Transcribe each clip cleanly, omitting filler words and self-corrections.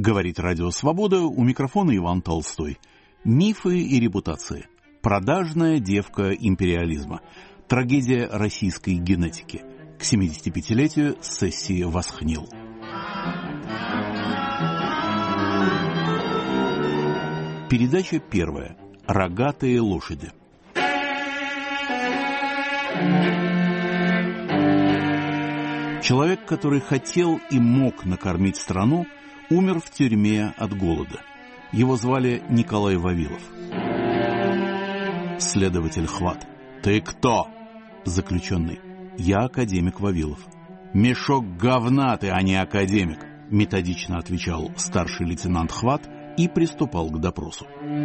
Говорит Радио Свобода, у микрофона Иван Толстой. Мифы и репутации. Продажная девка империализма. Трагедия российской генетики. К 75-летию сессии Восхнил. Передача первая. Рогатые лошади. Человек, который хотел и мог накормить страну, умер в тюрьме от голода. Его звали Николай Вавилов. Следователь Хват. «Ты кто?» Заключенный. «Я академик Вавилов». «Мешок говна ты, а не академик», методично отвечал старший лейтенант Хват и приступал к допросу.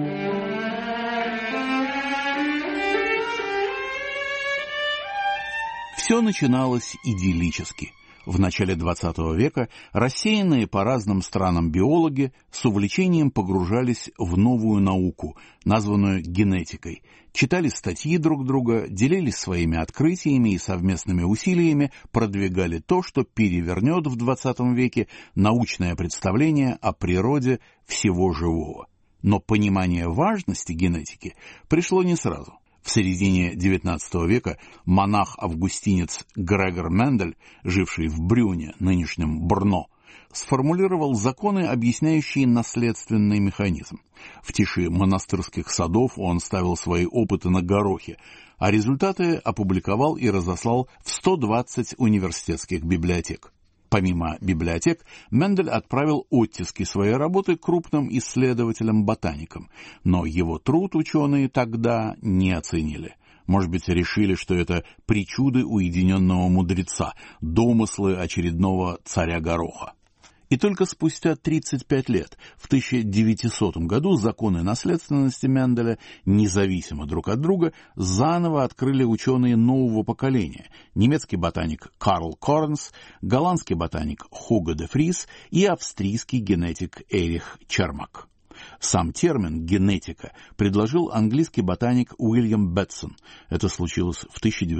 Все начиналось идиллически. В начале XX века рассеянные по разным странам биологи с увлечением погружались в новую науку, названную генетикой, читали статьи друг друга, делились своими открытиями и совместными усилиями продвигали то, что перевернет в XX веке научное представление о природе всего живого. Но понимание важности генетики пришло не сразу. В середине XIX века монах-августинец Грегор Мендель, живший в Брюне, нынешнем Брно, сформулировал законы, объясняющие наследственный механизм. В тиши монастырских садов он ставил свои опыты на горохе, а результаты опубликовал и разослал в 120 университетских библиотек. Помимо библиотек, Мендель отправил оттиски своей работы крупным исследователям-ботаникам, но его труд ученые тогда не оценили. Может быть, решили, что это причуды уединенного мудреца, домыслы очередного царя Гороха. И только спустя 35 лет, в 1900 году, законы наследственности Менделя, независимо друг от друга, заново открыли ученые нового поколения: немецкий ботаник Карл Корнс, голландский ботаник Хуго де Фрис и австрийский генетик Эрих Чермак. Сам термин «генетика» предложил английский ботаник Уильям Бетсон. Это случилось в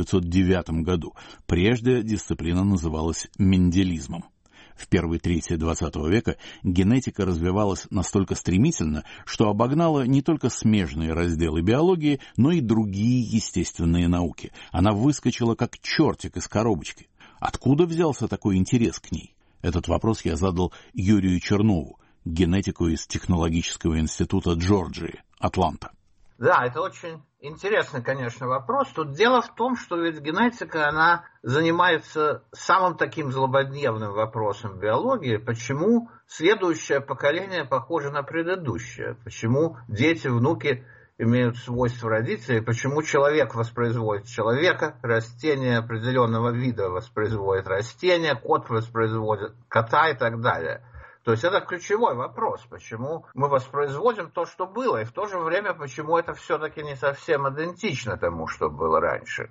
1909 году. Прежде дисциплина называлась менделизмом. В первой трети XX века генетика развивалась настолько стремительно, что обогнала не только смежные разделы биологии, но и другие естественные науки. Она выскочила как чертик из коробочки. Откуда взялся такой интерес к ней? Этот вопрос я задал Юрию Чернову, генетику из Технологического института Джорджии, Атланта. Да, это очень интересный, конечно, вопрос. Тут дело в том, что ведь генетика, она занимается самым таким злободневным вопросом биологии. Почему следующее поколение похоже на предыдущее? Почему дети, внуки имеют свойства родителей? Почему человек воспроизводит человека, растение определенного вида воспроизводит растение, кот воспроизводит кота и так далее? То есть это ключевой вопрос, почему мы воспроизводим то, что было, и в то же время, почему это все-таки не совсем идентично тому, что было раньше.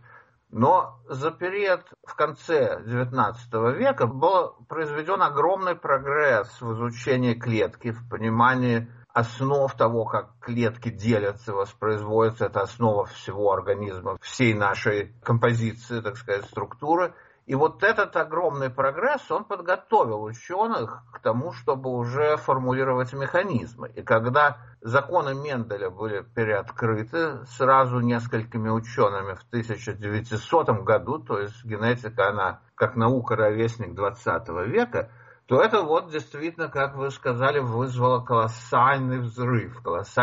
Но за период в конце XIX века был произведен огромный прогресс в изучении клетки, в понимании основ того, как клетки делятся, воспроизводятся. Это основа всего организма, всей нашей композиции, так сказать, структуры. И вот этот огромный прогресс, он подготовил ученых к тому, чтобы уже формулировать механизмы. И когда законы Менделя были переоткрыты сразу несколькими учеными в 1900 году, то есть генетика, она как наука ровесник 20 века, то это вот действительно, как вы сказали, вызвало колоссальный взрыв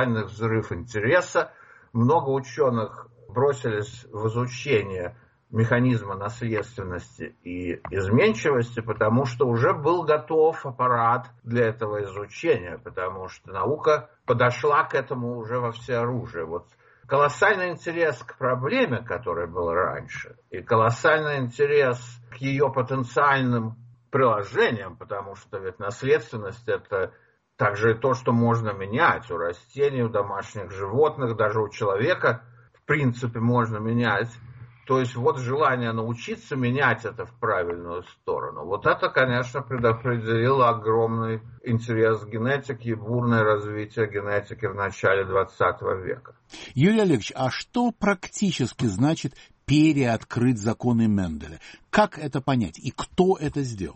интереса. Много ученых бросились в изучение механизма наследственности и изменчивости, потому что уже был готов аппарат для этого изучения, потому что наука подошла к этому уже во всеоружие. Вот колоссальный интерес к проблеме, который был раньше, и колоссальный интерес к ее потенциальным приложениям, потому что ведь наследственность — это также то, что можно менять у растений, у домашних животных, даже у человека в принципе можно менять. То есть вот желание научиться менять это в правильную сторону. Вот это, конечно, предопределило огромный интерес к генетике и бурное развитие генетики в начале 20 века. Юрий Олегович, а что практически значит переоткрыть законы Менделя? Как это понять и кто это сделал?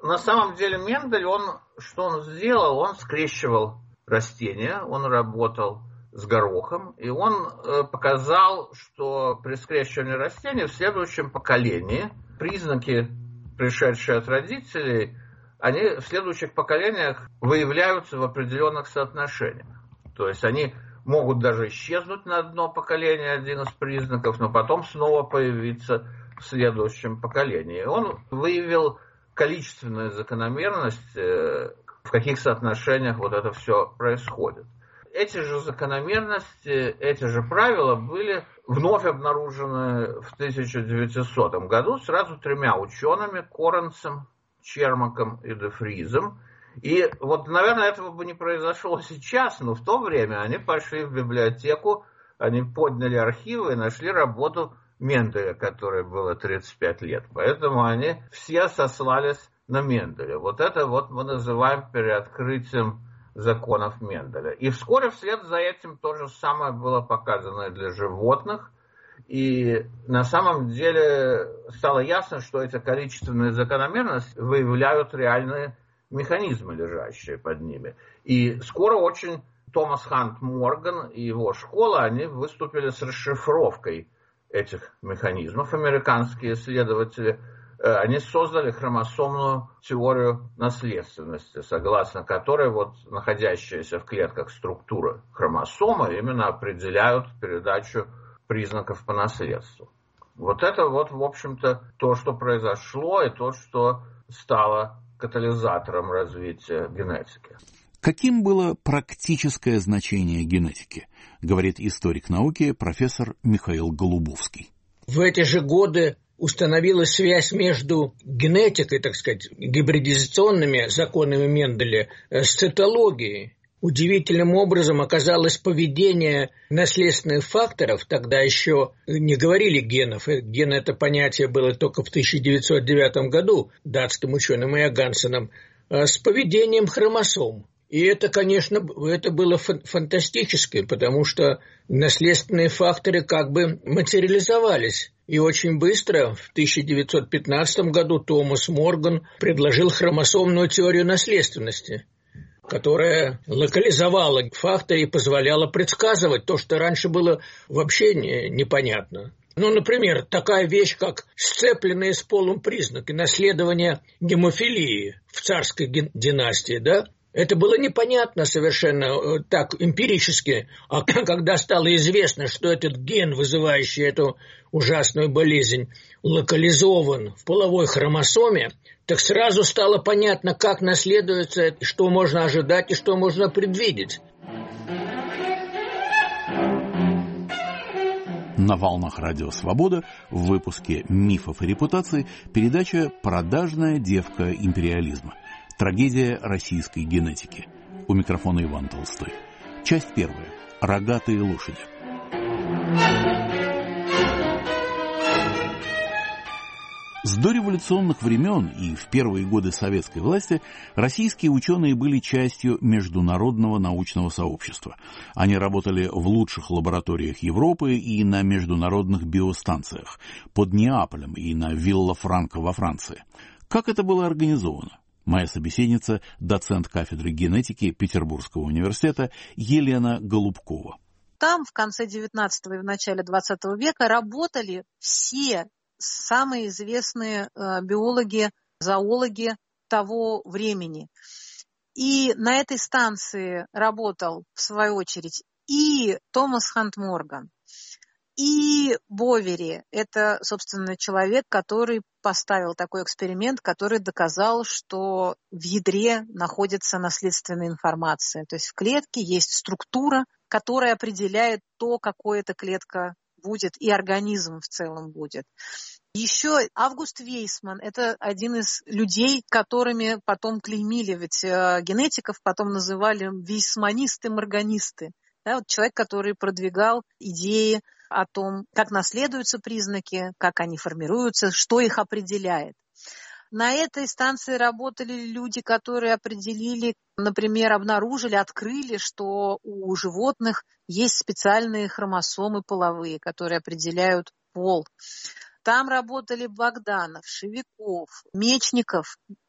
на самом деле Мендель, что он сделал? Он скрещивал растения, он работал с горохом, и он показал, что при скрещивании растений в следующем поколении признаки, пришедшие от родителей, они в следующих поколениях выявляются в определенных соотношениях. То есть они могут даже исчезнуть на одно поколение, один из признаков, но потом снова появиться в следующем поколении. Он выявил количественную закономерность, в каких соотношениях вот это все происходит. Эти же закономерности, эти же правила были вновь обнаружены в 1900 году сразу 3 учеными: Коренцем, Чермаком и де Фризом. И вот, наверное, этого бы не произошло сейчас, но в то время они пошли в библиотеку, они подняли архивы и нашли работу Менделя, которой было 35 лет. Поэтому они все сослались на Менделя. Вот это вот мы называем переоткрытием законов Менделя. И вскоре вслед за этим то же самое было показано для животных. И на самом деле стало ясно, что эти количественные закономерности выявляют реальные механизмы, лежащие под ними. И скоро очень Томас Хант Морган и его школа, они выступили с расшифровкой этих механизмов. Американские исследователи, они создали хромосомную теорию наследственности, согласно которой вот находящиеся в клетках структуры хромосомы именно определяют передачу признаков по наследству. Вот это вот, в общем-то, то, что произошло, и то, что стало катализатором развития генетики. Каким было практическое значение генетики, говорит историк науки профессор Михаил Голубовский. В эти же годы установилась связь между генетикой, так сказать, гибридизационными законами Менделя с цитологией. Удивительным образом оказалось поведение наследственных факторов, тогда еще не говорили генов, ген это понятие было только в 1909 году датским ученым Иогансеном, с поведением хромосом. И это, конечно, это было фантастически, потому что наследственные факторы как бы материализовались. И очень быстро, в 1915 году, Томас Морган предложил хромосомную теорию наследственности, которая локализовала факторы и позволяла предсказывать то, что раньше было вообще непонятно. Ну, например, такая вещь, как сцепленные с полом признаки наследования гемофилии в царской династии, да? Это было непонятно совершенно так эмпирически, а когда стало известно, что этот ген, вызывающий эту ужасную болезнь, локализован в половой хромосоме, так сразу стало понятно, как наследуется, что можно ожидать и что можно предвидеть. На волнах Радио Свобода в выпуске «Мифов и репутаций» передача «Продажная девка империализма. Трагедия российской генетики». У микрофона Иван Толстой. Часть 1. Рогатые лошади. С дореволюционных времен и в первые годы советской власти российские ученые были частью международного научного сообщества. Они работали в лучших лабораториях Европы и на международных биостанциях под Неаполем и на Вилла-Франко во Франции. Как это было организовано? Моя собеседница, доцент кафедры генетики Петербургского университета Елена Голубкова. Там в конце XIX и в начале XX века работали все самые известные биологи, зоологи того времени. И на этой станции работал, в свою очередь, и Томас Хант Морган, и Бовери. Это, собственно, человек, который поставил такой эксперимент, который доказал, что в ядре находится наследственная информация. То есть в клетке есть структура, которая определяет то, какой эта клетка будет, и организм в целом будет. Еще Август Вейсман – это один из людей, которыми потом клеймили, ведь генетиков потом называли вейсманисты-морганисты. Да, вот человек, который продвигал идеи о том, как наследуются признаки, как они формируются, что их определяет. На этой станции работали люди, которые определили, например, обнаружили, открыли, что у животных есть специальные хромосомы половые, которые определяют пол. Там работали Богданов, Шевиков, Мечников.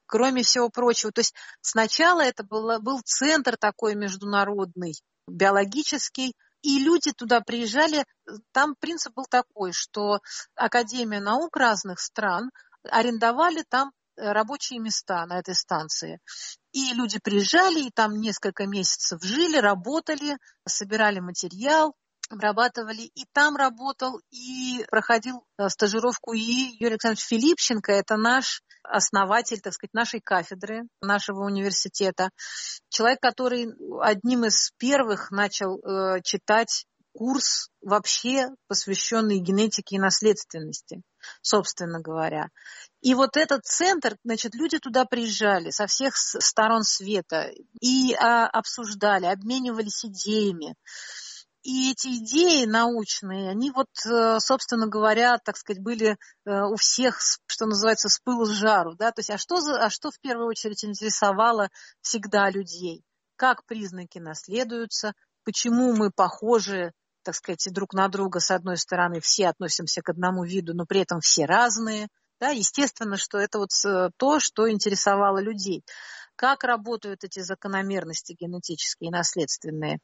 кроме всего прочего. То есть сначала это был центр такой международный, биологический, и люди туда приезжали. Там принцип был такой, что Академия наук разных стран арендовали там рабочие места на этой станции. И люди приезжали, и там несколько месяцев жили, работали, собирали материал, обрабатывали. И там работал, и проходил стажировку и Юрий Александрович Филипченко, это наш основатель, так сказать, нашей кафедры, нашего университета. Человек, который одним из первых начал читать курс вообще посвященный генетике и наследственности, собственно говоря. И вот этот центр, значит, люди туда приезжали со всех сторон света и обсуждали, обменивались идеями. И эти идеи научные, они вот, собственно говоря, так сказать, были у всех, что называется, с пылу с жару. Да? То есть, а что в первую очередь интересовало всегда людей? Как признаки наследуются? Почему мы похожи, так сказать, друг на друга? С одной стороны, все относимся к одному виду, но при этом все разные. Да? Естественно, что это вот то, что интересовало людей. Как работают эти закономерности генетические и наследственные?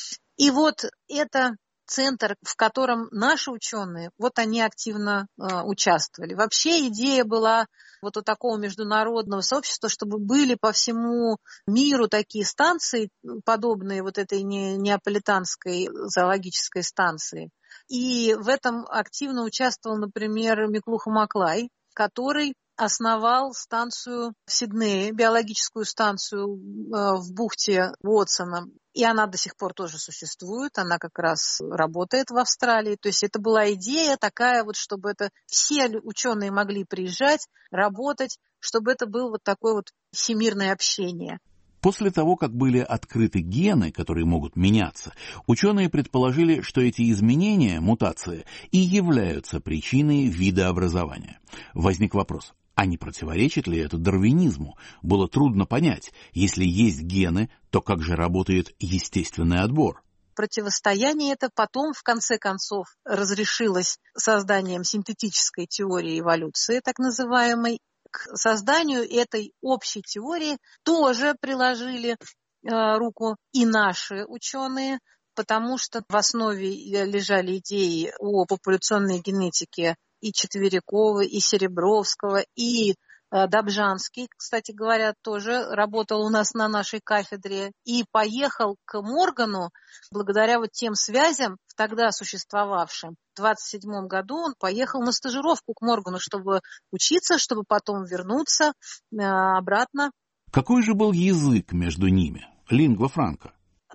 И вот это центр, в котором наши ученые, вот они активно участвовали. Вообще идея была вот у такого международного сообщества, чтобы были по всему миру такие станции, подобные вот этой неаполитанской зоологической станции. И в этом активно участвовал, например, Миклуха Маклай, который основал станцию в Сиднее, биологическую станцию в бухте Уотсона. И она до сих пор тоже существует, она как раз работает в Австралии. То есть это была идея такая, вот, чтобы это все ученые могли приезжать, работать, чтобы это было вот такое вот всемирное общение. После того, как были открыты гены, которые могут меняться, ученые предположили, что эти изменения, мутации, и являются причиной видообразования. Возник вопрос. А не противоречит ли это дарвинизму? Было трудно понять, если есть гены, то как же работает естественный отбор? Противостояние это потом, в конце концов, разрешилось созданием синтетической теории эволюции, так называемой. К созданию этой общей теории тоже приложили руку и наши ученые, потому что в основе лежали идеи о популяционной генетике и Четверякова, и Серебровского, и Добжанский, кстати говоря, тоже работал у нас на нашей кафедре и поехал к Моргану благодаря вот тем связям, тогда существовавшим. В 1927 году он поехал на стажировку к Моргану, чтобы учиться, чтобы потом вернуться обратно. Какой же был язык между ними? Лингва франка.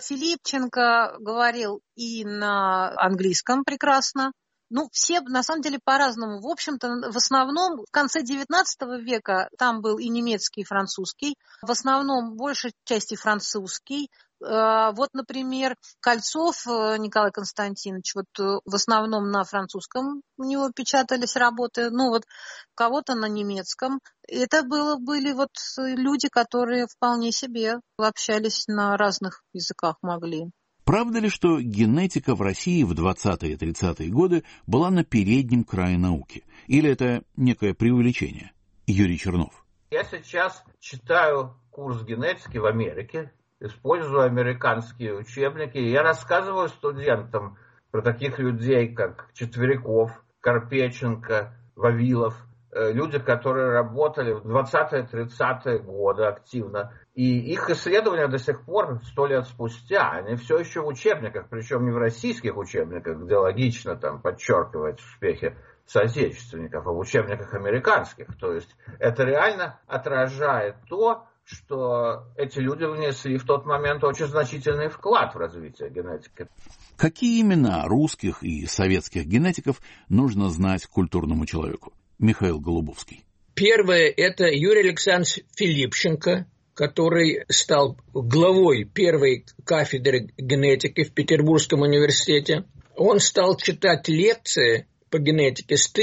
Филипченко говорил и на английском прекрасно. Ну, все, на самом деле, по-разному. В общем-то, в основном, в конце XIX века там был и немецкий, и французский. В основном, большей части французский. Вот, например, Кольцов Николай Константинович, вот в основном на французском у него печатались работы, ну вот кого-то на немецком. Это были вот люди, которые вполне себе общались на разных языках могли. Правда ли, что генетика в России в 20-е и 30-е годы была на переднем крае науки? Или это некое преувеличение? Юрий Чернов. Я сейчас читаю курс генетики в Америке, использую американские учебники. Я рассказываю студентам про таких людей, как Четверяков, Карпеченко, Вавилов, люди, которые работали в 20-30-е годы активно. И их исследования до сих пор, 100 лет спустя, они все еще в учебниках, причем не в российских учебниках, где логично там подчеркивать успехи соотечественников, а в учебниках американских. То есть это реально отражает то, что эти люди внесли в тот момент очень значительный вклад в развитие генетики. Какие имена русских и советских генетиков нужно знать культурному человеку? Михаил Голубовский. Первое – это Юрий Александрович Филипченко, который стал главой первой кафедры генетики в Петербургском университете. Он стал читать лекции по генетике с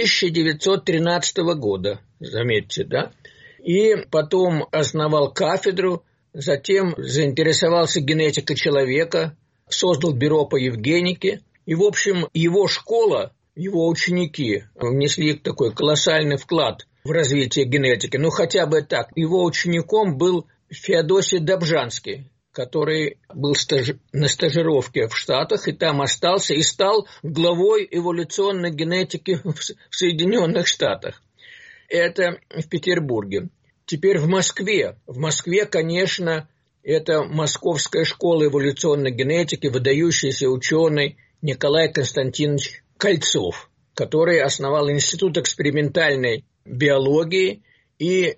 1913 года, заметьте, да? И потом основал кафедру, затем заинтересовался генетикой человека, создал бюро по евгенике. И, в общем, его школа, его ученики внесли такой колоссальный вклад в развитии генетики. Ну, хотя бы так. Его учеником был Феодосий Добжанский, который был на стажировке в Штатах, и там остался, и стал главой эволюционной генетики в Соединенных Штатах. Это в Петербурге. Теперь в Москве. В Москве, конечно, это Московская школа эволюционной генетики, выдающийся ученый Николай Константинович Кольцов, который основал Институт экспериментальной биологии, и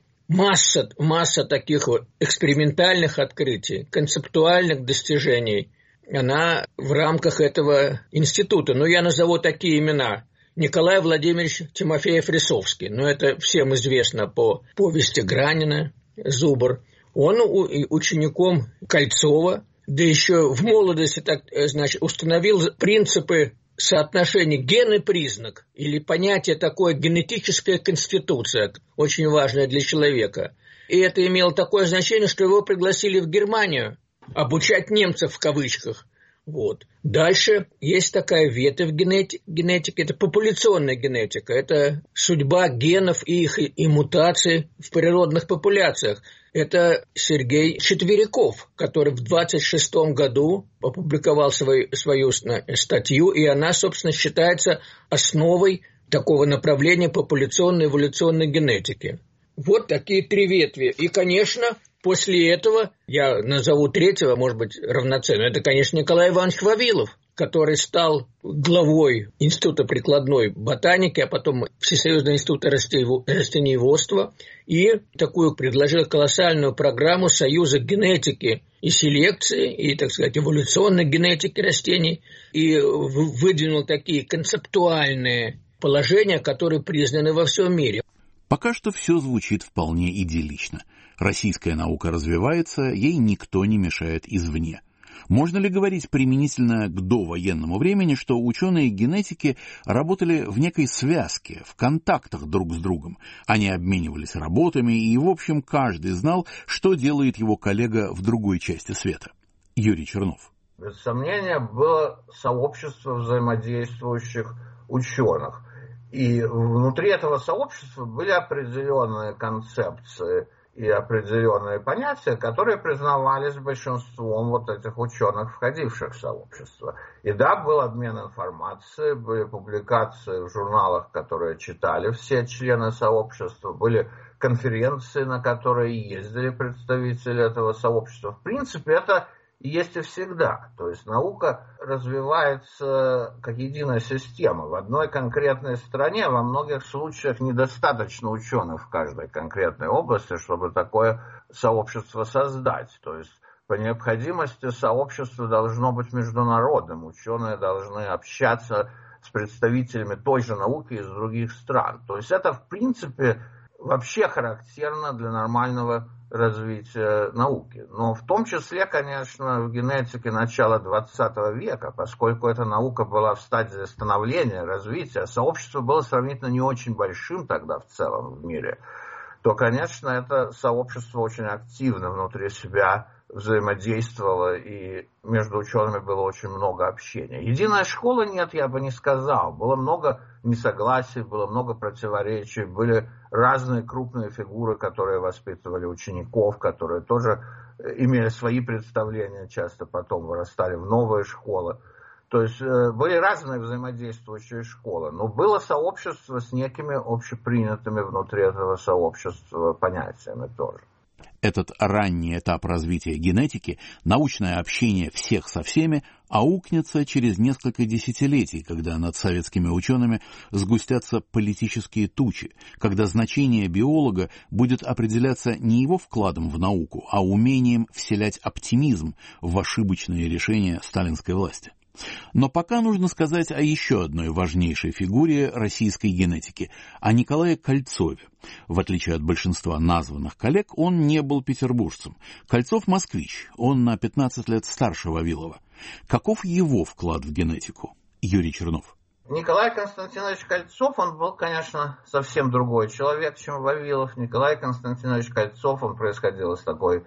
масса таких вот экспериментальных открытий, концептуальных достижений, она в рамках этого института. Но я назову такие имена. Николай Владимирович Тимофеев-Рисовский. Но это всем известно по повести Гранина «Зубр». Он учеником Кольцова, да еще в молодости установил принципы соотношения ген и признак, или понятие такое генетическая конституция, очень важное для человека. И это имело такое значение, что его пригласили в Германию обучать немцев в кавычках. Вот. Дальше есть такая ветвь генетики, это популяционная генетика, это судьба генов и их и мутаций в природных популяциях. Это Сергей Четверяков, который в 26 году опубликовал свою статью, и она, собственно, считается основой такого направления популяционной эволюционной генетики. Вот такие три ветви. И, конечно, после этого, я назову третьего, может быть, равноценно, это, конечно, Николай Иванович Вавилов, который стал главой Института прикладной ботаники, а потом Всесоюзного института растениеводства, и такую предложил колоссальную программу Союза генетики и селекции, и, так сказать, эволюционной генетики растений, и выдвинул такие концептуальные положения, которые признаны во всем мире. Пока что все звучит вполне идиллично. Российская наука развивается, ей никто не мешает извне. Можно ли говорить применительно к довоенному времени, что ученые-генетики работали в некой связке, в контактах друг с другом? Они обменивались работами, и, в общем, каждый знал, что делает его коллега в другой части света. Юрий Чернов. Без сомнения, было сообщество взаимодействующих ученых. И внутри этого сообщества были определенные концепции и определенные понятия, которые признавались большинством вот этих ученых, входивших в сообщество. И да, был обмен информацией, были публикации в журналах, которые читали все члены сообщества, были конференции, на которые ездили представители этого сообщества. В принципе, это есть и всегда. То есть наука развивается как единая система. В одной конкретной стране во многих случаях недостаточно ученых в каждой конкретной области, чтобы такое сообщество создать. То есть по необходимости сообщество должно быть международным. Ученые должны общаться с представителями той же науки из других стран. То есть это в принципе вообще характерно для нормального развития науки. Но в том числе, конечно, в генетике начала 20 века, поскольку эта наука была в стадии становления, развития, сообщество было сравнительно не очень большим тогда в целом в мире, то, конечно, это сообщество очень активно внутри себя взаимодействовало, и между учеными было очень много общения. Единой школы нет, я бы не сказал. Было много несогласий, было много противоречий, были разные крупные фигуры, которые воспитывали учеников, которые тоже имели свои представления, часто потом вырастали в новые школы. То есть были разные взаимодействующие школы, но было сообщество с некими общепринятыми внутри этого сообщества понятиями тоже. Этот ранний этап развития генетики, научное общение всех со всеми, аукнется через несколько десятилетий, когда над советскими учеными сгустятся политические тучи, когда значение биолога будет определяться не его вкладом в науку, а умением вселять оптимизм в ошибочные решения сталинской власти. Но пока нужно сказать о еще одной важнейшей фигуре российской генетики, о Николае Кольцове. В отличие от большинства названных коллег, он не был петербуржцем. Кольцов – москвич, он на 15 лет старше Вавилова. Каков его вклад в генетику? Юрий Чернов. Николай Константинович Кольцов, он был, конечно, совсем другой человек, чем Вавилов. Николай Константинович Кольцов, он происходил из такой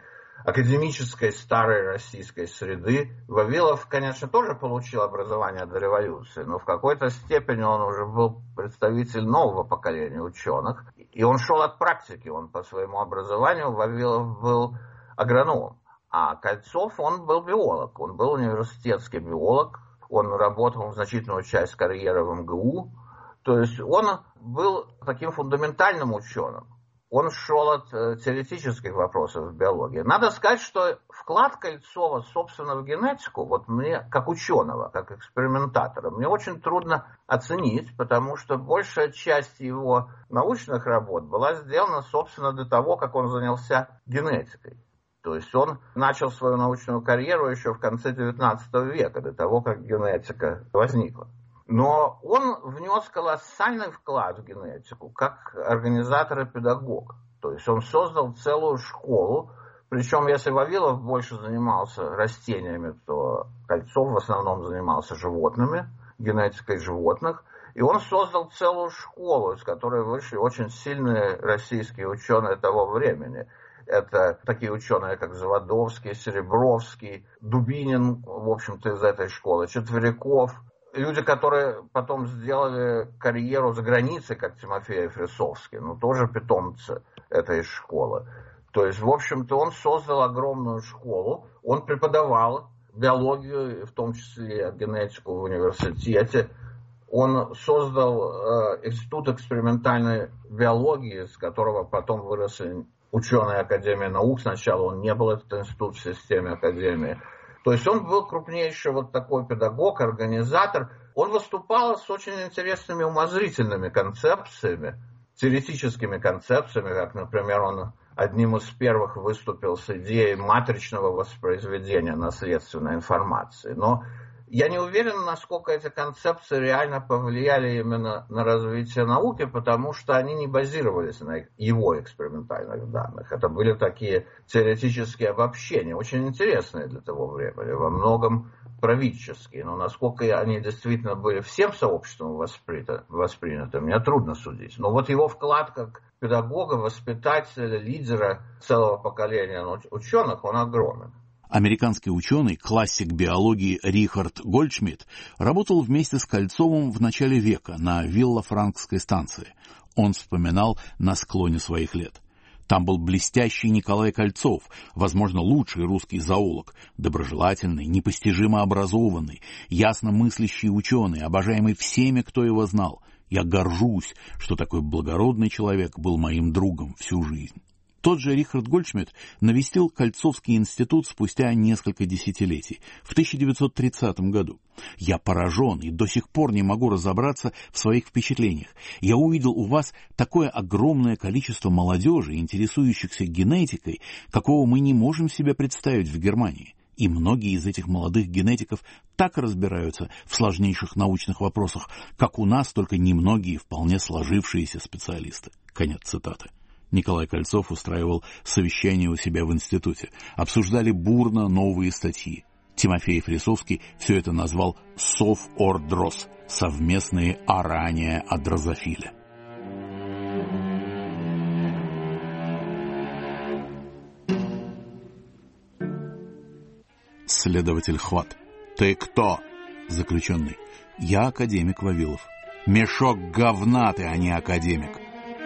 академической старой российской среды. Вавилов, конечно, тоже получил образование до революции, но в какой-то степени он уже был представитель нового поколения ученых. И он шел от практики, он по своему образованию, Вавилов был агрономом. А Кольцов, он был биолог, он был университетский биолог, он работал значительную часть карьеры в МГУ. То есть он был таким фундаментальным ученым. Он шел от теоретических вопросов в биологии. Надо сказать, что вклад Кольцова, собственно, в генетику, вот мне, как ученого, как экспериментатора, мне очень трудно оценить, потому что большая часть его научных работ была сделана, собственно, до того, как он занялся генетикой. То есть он начал свою научную карьеру еще в конце XIX века, до того, как генетика возникла. Но он внес колоссальный вклад в генетику как организатор и педагог. То есть он создал целую школу, причем если Вавилов больше занимался растениями, то Кольцов в основном занимался животными, генетикой животных. И он создал целую школу, из которой вышли очень сильные российские ученые того времени. Это такие ученые, как Заводовский, Серебровский, Дубинин, в общем-то, из этой школы, Четверяков. Люди, которые потом сделали карьеру за границей, как Тимофеев Рисовский, но тоже питомцы этой школы. То есть, в общем-то, он создал огромную школу, он преподавал биологию, в том числе генетику в университете. Он создал институт экспериментальной биологии, с которого потом выросли ученые Академии наук. Сначала он не был этот институт в системе Академии. То есть он был крупнейший вот такой педагог, организатор. Он выступал с очень интересными умозрительными концепциями, теоретическими концепциями, как, например, он одним из первых выступил с идеей матричного воспроизведения наследственной информации. Но я не уверен, насколько эти концепции реально повлияли именно на развитие науки, потому что они не базировались на его экспериментальных данных. Это были такие теоретические обобщения, очень интересные для того времени, во многом правительские. Но насколько они действительно были всем сообществом восприняты, мне трудно судить. Но вот его вклад как педагога, воспитателя, лидера целого поколения ученых, он огромен. Американский ученый, классик биологии Рихард Гольдшмидт работал вместе с Кольцовым в начале века на Виллафранкской станции. Он вспоминал на склоне своих лет. Там был блестящий Николай Кольцов, возможно, лучший русский зоолог, доброжелательный, непостижимо образованный, ясно мыслящий ученый, обожаемый всеми, кто его знал. Я горжусь, что такой благородный человек был моим другом всю жизнь. Тот же Рихард Гольдшмидт навестил Кольцовский институт спустя несколько десятилетий, в 1930 году. «Я поражен и до сих пор не могу разобраться в своих впечатлениях. Я увидел у вас такое огромное количество молодежи, интересующихся генетикой, какого мы не можем себе представить в Германии. И многие из этих молодых генетиков так разбираются в сложнейших научных вопросах, как у нас, только немногие вполне сложившиеся специалисты». Конец цитаты. Николай Кольцов устраивал совещания у себя в институте. Обсуждали бурно новые статьи. Тимофеев Рисовский все это назвал «сов ор дрос» — совместные орания о дрозофиле. Следователь Хват. «Ты кто?» Заключенный. «Я академик Вавилов». «Мешок говна ты, а не академик».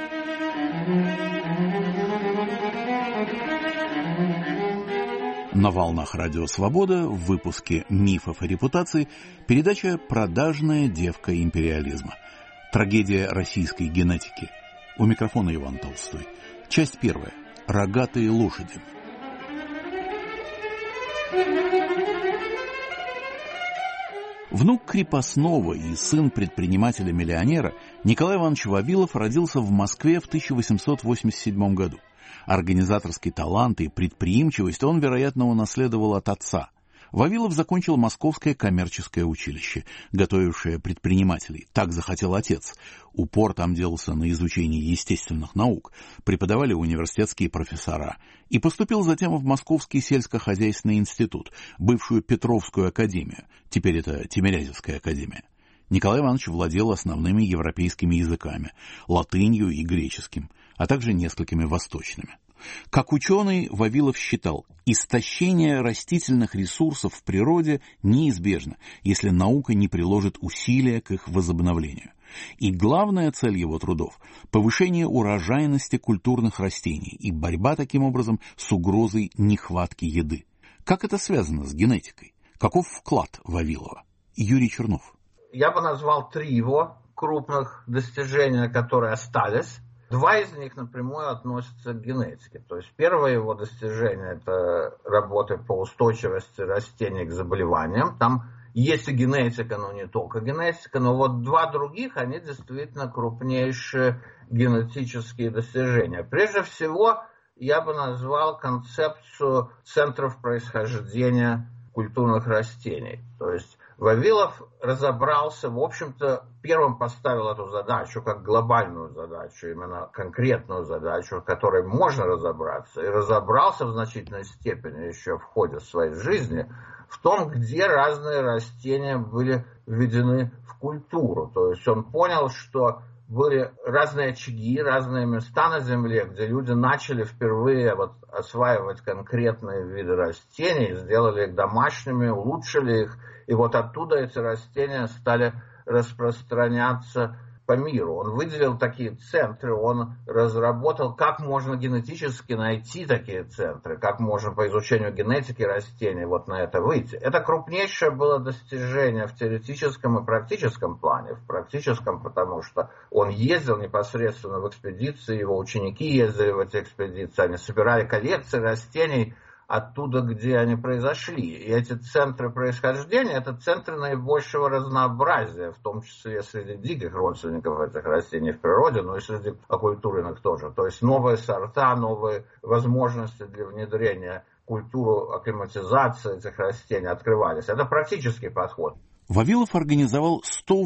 На волнах Радио Свобода в выпуске «Мифов и репутаций» передача «Продажная девка империализма». Трагедия российской генетики. У микрофона Иван Толстой. Часть первая. Рогатые лошади. Внук крепостного и сын предпринимателя-миллионера Николай Иванович Вавилов родился в Москве в 1887 году. Организаторский талант и предприимчивость он, вероятно, унаследовал от отца. Вавилов закончил Московское коммерческое училище, готовившее предпринимателей. Так захотел отец. Упор там делался на изучении естественных наук. Преподавали университетские профессора. И поступил затем в Московский сельскохозяйственный институт, бывшую Петровскую академию. Теперь это Тимирязевская академия. Николай Иванович владел основными европейскими языками, латынью и греческим, а также несколькими восточными. Как ученый, Вавилов считал, истощение растительных ресурсов в природе неизбежно, если наука не приложит усилия к их возобновлению. И главная цель его трудов – повышение урожайности культурных растений и борьба таким образом с угрозой нехватки еды. Как это связано с генетикой? Каков вклад Вавилова? Юрий Чернов. Я бы назвал 3 его крупных достижения, которые остались. 2 из них напрямую относятся к генетике. То есть первое его достижение – это работа по устойчивости растений к заболеваниям. Там есть и генетика, но не только генетика. Но вот 2 других, они действительно крупнейшие генетические достижения. Прежде всего, я бы назвал концепцию центров происхождения культурных растений. То есть Вавилов разобрался, в общем-то, первым поставил эту задачу как глобальную задачу, именно конкретную задачу, в которой можно разобраться, и разобрался в значительной степени еще в ходе своей жизни в том, где разные растения были введены в культуру. То есть он понял, что были разные очаги, разные места на Земле, где люди начали впервые осваивать конкретные виды растений, сделали их домашними, улучшили их, и вот оттуда эти растения стали распространяться по миру. Он выделил такие центры, он разработал, как можно генетически найти такие центры, как можно по изучению генетики растений на это выйти. Это крупнейшее было достижение в теоретическом и практическом плане. В практическом, потому что он ездил непосредственно в экспедиции, его ученики ездили в эти экспедиции, они собирали коллекции растений оттуда, где они произошли. И эти центры происхождения – это центры наибольшего разнообразия, в том числе среди диких родственников этих растений в природе, но и среди окультуренных тоже. То есть новые сорта, новые возможности для внедрения в культуру акклиматизации этих растений открывались. Это практический подход. Вавилов организовал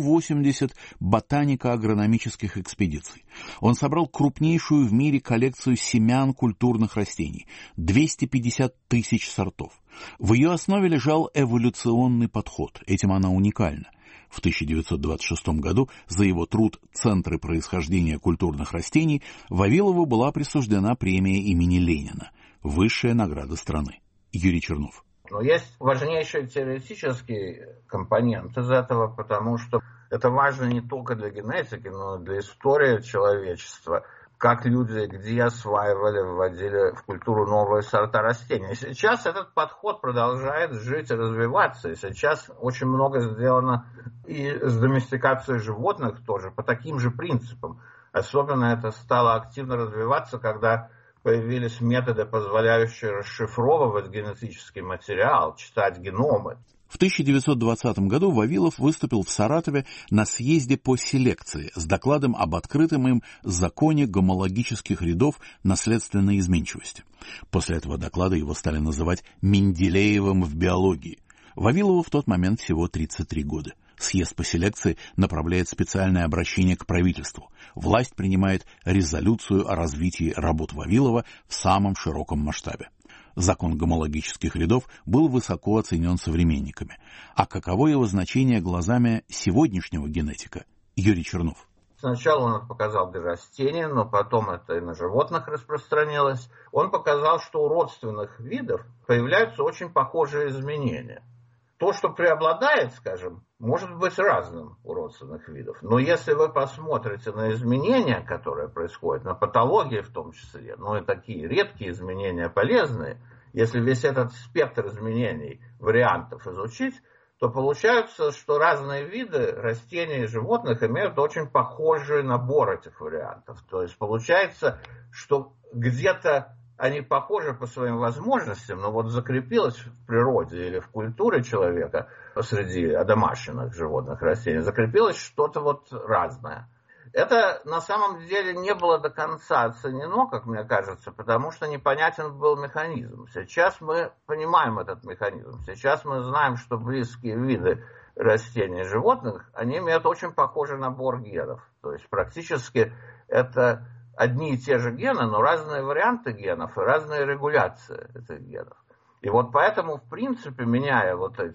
180 ботанико-агрономических экспедиций. Он собрал крупнейшую в мире коллекцию семян культурных растений – 250 тысяч сортов. В ее основе лежал эволюционный подход, этим она уникальна. В 1926 году за его труд «Центры происхождения культурных растений» Вавилову была присуждена премия имени Ленина – высшая награда страны. Юрий Чернов. Но есть важнейший теоретический компонент из этого, потому что это важно не только для генетики, но и для истории человечества. Как люди где осваивали, вводили в культуру новые сорта растений. Сейчас этот подход продолжает жить и развиваться. И сейчас очень много сделано и с доместикацией животных тоже по таким же принципам. Особенно это стало активно развиваться, когда появились методы, позволяющие расшифровывать генетический материал, читать геномы. В 1920 году Вавилов выступил в Саратове на съезде по селекции с докладом об открытом им законе гомологических рядов наследственной изменчивости. После этого доклада его стали называть Менделеевым в биологии. Вавилову в тот момент всего 33 года. Съезд по селекции направляет специальное обращение к правительству. Власть принимает резолюцию о развитии работ Вавилова в самом широком масштабе. Закон гомологических рядов был высоко оценен современниками. А каково его значение глазами сегодняшнего генетика? Юрий Чернов. Сначала он показал для растений, но потом это и на животных распространилось. Он показал, что у родственных видов появляются очень похожие изменения. То, что преобладает, скажем, может быть разным у родственных видов. Но если вы посмотрите на изменения, которые происходят, на патологии в том числе, но и такие редкие изменения полезные, если весь этот спектр изменений, вариантов изучить, то получается, что разные виды растений и животных имеют очень похожий набор этих вариантов. То есть получается, что где-то они похожи по своим возможностям, но вот закрепилось в природе или в культуре человека среди одомашненных животных растений, закрепилось что-то разное. Это на самом деле не было до конца оценено, как мне кажется, потому что непонятен был механизм. Сейчас мы понимаем этот механизм. Сейчас мы знаем, что близкие виды растений и животных, они имеют очень похожий набор генов. То есть практически это одни и те же гены, но разные варианты генов и разные регуляции этих генов. И вот поэтому, в принципе, меняя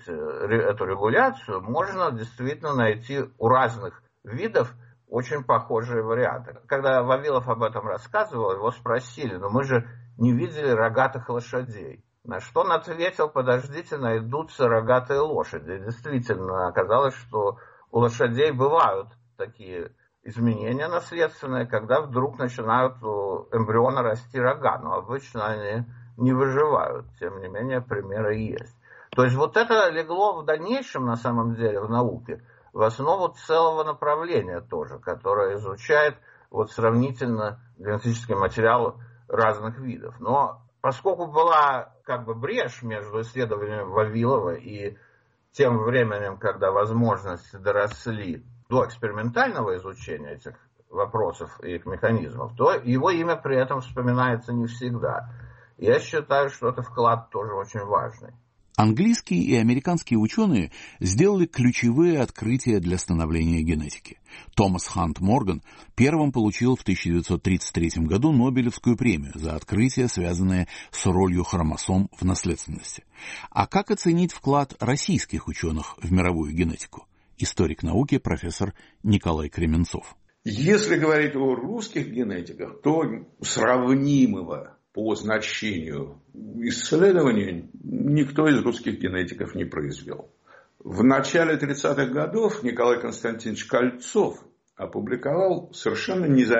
эту регуляцию, можно действительно найти у разных видов очень похожие варианты. Когда Вавилов об этом рассказывал, его спросили, мы же не видели рогатых лошадей. На что он ответил: подождите, найдутся рогатые лошади. И действительно, оказалось, что у лошадей бывают такие изменения наследственные, когда вдруг начинают у эмбриона расти рога, но обычно они не выживают. Тем не менее, примеры есть. То есть вот это легло в дальнейшем, на самом деле, в науке, в основу целого направления тоже, которое изучает вот сравнительно генетический материал разных видов. Но поскольку была как бы брешь между исследованием Вавилова и тем временем, когда возможности доросли до экспериментального изучения этих вопросов и их механизмов, то его имя при этом вспоминается не всегда. Я считаю, что этот вклад тоже очень важный. Английские и американские ученые сделали ключевые открытия для становления генетики. Томас Хант Морган первым получил в 1933 году Нобелевскую премию за открытие, связанное с ролью хромосом в наследственности. А как оценить вклад российских ученых в мировую генетику? Историк науки профессор Николай Кременцов. Если говорить о русских генетиках, то сравнимого по значению исследований никто из русских генетиков не произвел. В начале 30-х годов Николай Константинович Кольцов опубликовал совершенно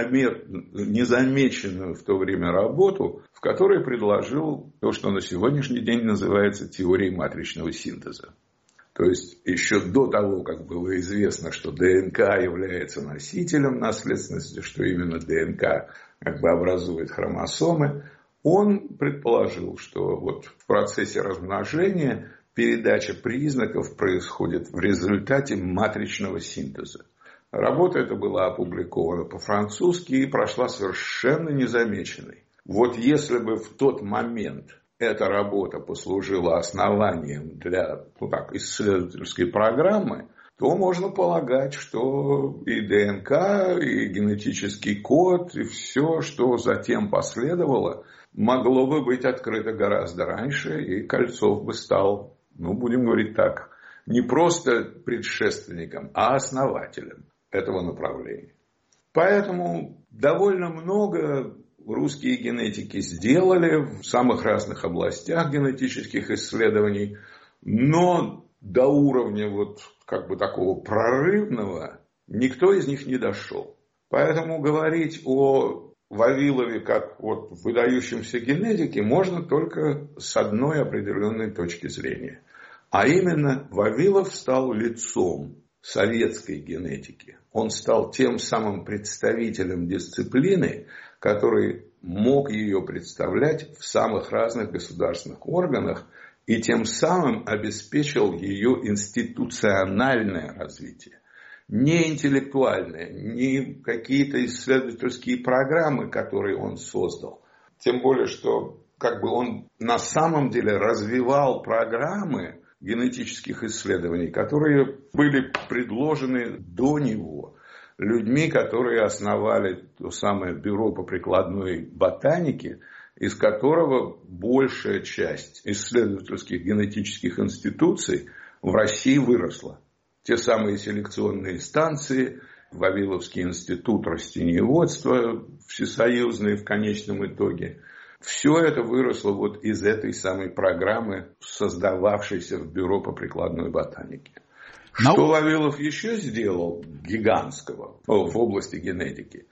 незамеченную в то время работу, в которой предложил то, что на сегодняшний день называется теорией матричного синтеза. То есть еще до того, как было известно, что ДНК является носителем наследственности, что именно ДНК как бы образует хромосомы, он предположил, что вот в процессе размножения передача признаков происходит в результате матричного синтеза. Работа эта была опубликована по-французски и прошла совершенно незамеченной. Вот если бы в тот момент эта работа послужила основанием для исследовательской программы, то можно полагать, что и ДНК, и генетический код, и все, что затем последовало, могло бы быть открыто гораздо раньше, и Кольцов бы стал, будем говорить так, не просто предшественником, а основателем этого направления. Поэтому довольно много русские генетики сделали в самых разных областях генетических исследований, но до уровня такого прорывного никто из них не дошел. Поэтому говорить о Вавилове как выдающемся генетике можно только с одной определенной точки зрения. А именно, Вавилов стал лицом советской генетики. Он стал тем самым представителем дисциплины, который мог ее представлять в самых разных государственных органах и тем самым обеспечил ее институциональное развитие. Не интеллектуальное, не какие-то исследовательские программы, которые он создал. Тем более, что он на самом деле развивал программы генетических исследований, которые были предложены до него людьми, которые основали то самое бюро по прикладной ботанике, из которого большая часть исследовательских генетических институций в России выросла. Те самые селекционные станции, Вавиловский институт растениеводства, всесоюзный в конечном итоге. Все это выросло из этой самой программы, создававшейся в бюро по прикладной ботанике. Что Вавилов еще сделал гигантского в области генетики?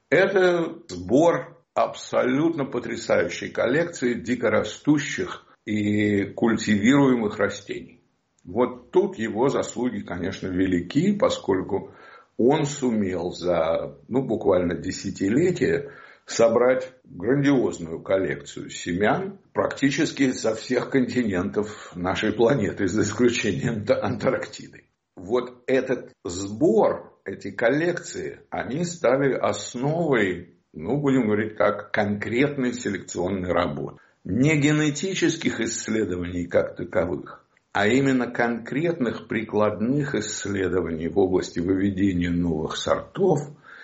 Это сбор абсолютно потрясающей коллекции дикорастущих и культивируемых растений. Вот тут его заслуги, конечно, велики, поскольку он сумел за буквально десятилетия собрать грандиозную коллекцию семян практически со всех континентов нашей планеты, за исключением Антарктиды. Вот этот сбор, эти коллекции, они стали основой, будем говорить так, конкретной селекционной работы. Не генетических исследований как таковых, а именно конкретных прикладных исследований в области выведения новых сортов,